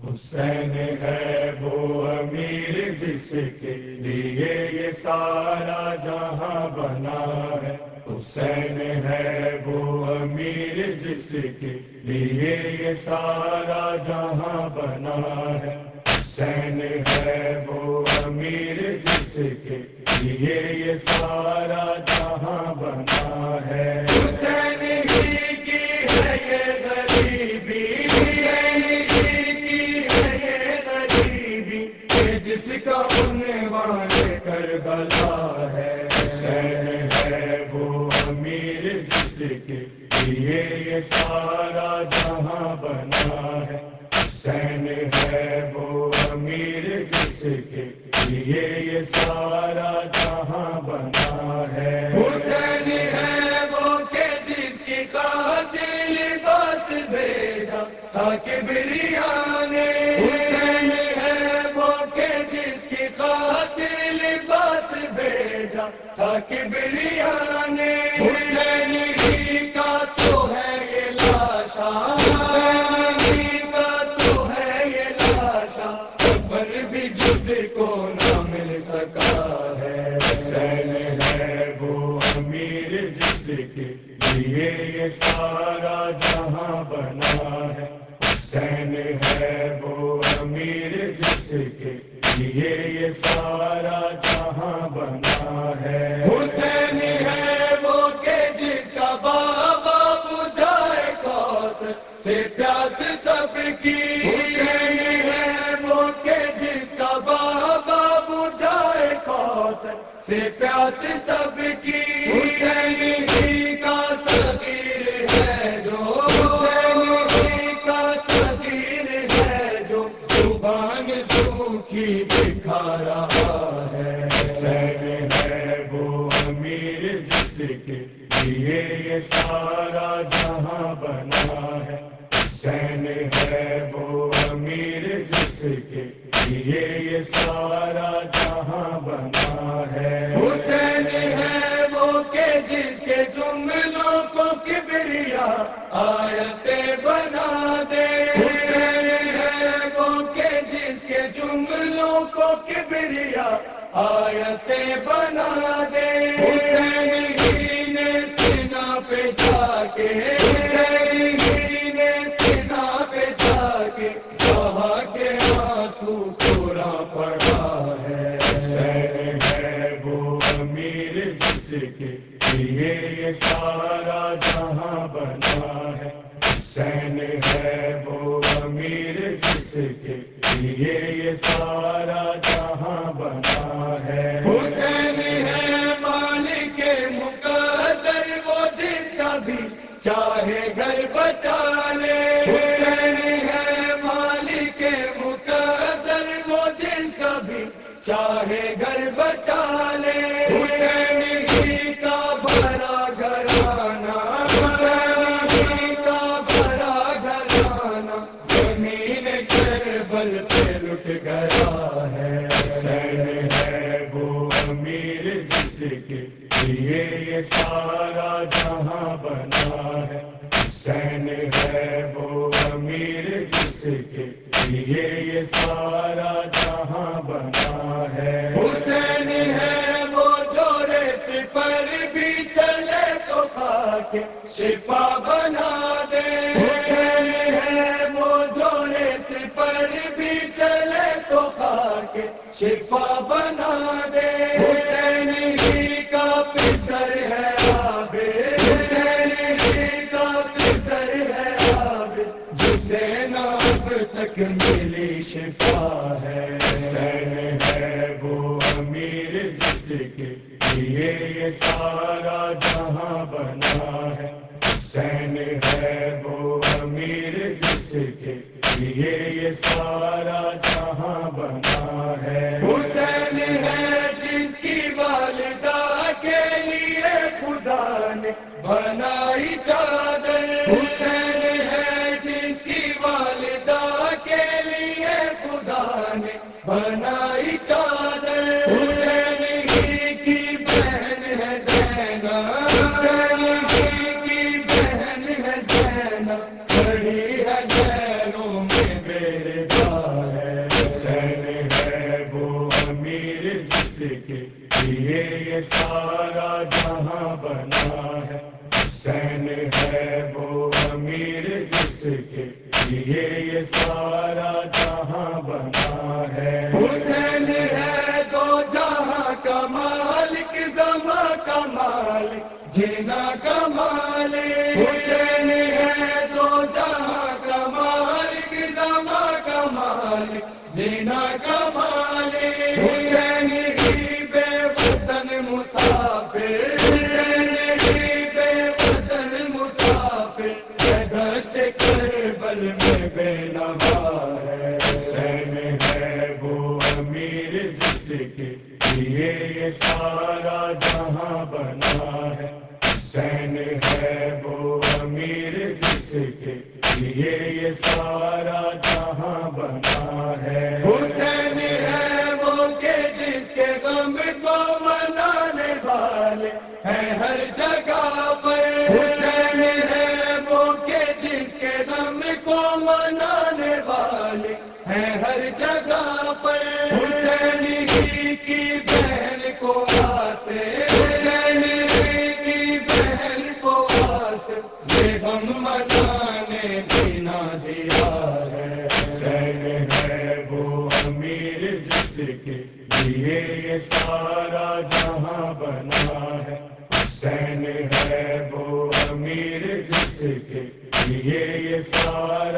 حسین ہے وہ امیر جس کے لیے یہ سارا جہاں بنا ہے. حسین ہے وہ امیر جس کے لیے یہ سارا جہاں بنا ہے. حسین ہے وہ امیر جس کے لیے یہ سارا جہاں بنا ہے. حسین ہی کی ہے یہ غریبی، حسین ہی کی ہے یہ غریبی، کہ جس کا عنوان کربلا ہے. حسین ہے وہ امیر جس کے لیے یہ سارا جہاں بنا ہے. حسین ہے وہ امیر جس کے لیے یہ سارا جہاں بنا ہے. حسین ہے وہ کہ جس کی خاطر لباس بھیجا تھا کبریا نے. حسین ہے وہ کہ جس کی خاطر لباس بھیجا تھا کبریا نے. حسین ہی کا تو ہے یہ لاشا، بھی جس کو نہ مل سکا ہے. حسین ہے وہ امیر جس کے لیے یہ سارا جہاں بنا ہے. حسین ہے وہ امیر جس کے لیے یہ سارا جہاں بنا ہے. حسین ہے وہ کہ جس کا بابا بجھائے کوثر سے پیاس سب کی. حسین ہے وہ کہ جس کا بابا بجھائے کوثر سے پیاس سب کی. حسین ہی کا صغیر ہے جو، حسین ہی کا صغیر ہے جو زبان سوکھی دکھا رہا ہے. حسین ہے وہ امیر جس کے لیے یہ سارا جہاں بنا ہے. حسین ہے وہ امیر جس کے لیے یہ سارا جہاں بنا ہے. حسین ہے وہ کہ جس کے جملوں کو کبریا آیتیں بنا دے. حسین ہے وہ کہ جس کے جملوں کو کبریا آیتیں بنا دے. حسین ہی نے سینہ پہ جا کے، حسین ہی نے سینہ پہ جا کے کہا کہ آنسو پورا پڑا ہے. حسین ہے وہ امیر جس کے لیے یہ سارا جہاں بنا ہے. حسین ہے وہ امیر جس کے لیے یہ سارا جہاں بنا ہے. حسین ہے مالک مقدر وہ جس کا بھی چاہے گھر بچا لے. حسین ہے مالک مقدر وہ جس کا بھی چاہے گھر بچا لے. حسین ہی کا بھرا گھرانہ، حسین ہی کا بھرا گھرانہ زمین کربل پہ لٹ گیا ہے. حسین ہے وہ امیر جس کے لیے یہ سارا جہاں بنا ہے. حسین ہے وہ امیر جس کے لیے یہ سارا جہاں بنا ہے. حسین ہے وہ جو ریت پر بھی چلے تو خاک شفا بنا دے. حسین ہے وہ جو ریت پر بھی چلے تو خاک شفا بنا دے. حسین ہی کا پسر ہے عابد، حسین ہی کا پسر ہے عابد جسے نہ اب تک ملی شفا ہے. حسین ہے وہ امیر جس کے لیے یہ سارا جہاں بنا ہے. حسین ہے وہ امیر جس کے لیے یہ سارا جہاں بنا ہے. حسین ہے جس کی والدہ کے لیے خدا نے بنائی چادر. حسین ہے جس کی والدہ کے لیے خدا نے بنائی چادر. حسین ہی کی بہن ہے زینب، حسین ہی کی بہن ہے زینب کھڑی ہے جیلوں میں بیردار. سارا جہاں بنا ہے، حسین ہے وہ امیر جس کے لیے یہ سارا جہاں بنا ہے، حسین ہے دو جہاں کا مالک، زماں کا مالک، جینا کا مالک، حسین ہے دو جہاں کا مالک، زماں کا مالک، جینا کا مالک، حسین ہی بے وطن مسافر، حسین ہی بے وطن مسافر، دشت کربل میں بے نوا ہے، حسین ہے وہ امیر جس کے لیے یہ سارا جہاں بنا ہے، حسین ہے وہ امیر جس کے لیے یہ سارا جہاں بنا ہے، حسین ہے وہ کہ جس کے غم کو منانے والے ہیں ہر جگہ پر، حسین ہے وہ کہ جس کے غم کو منانے والے ہیں ہر جگہ پر، حسین ہی کی بہن کو آسے، حسین ہی کی بہن کو آسے، یہ غم منانے بھی نہ دیا ہے، حسین ہے وہ امیر جس کے لیے یہ سارا جہاں بنا ہے، حسین ہے وہ امیر جس کے لیے یہ سارا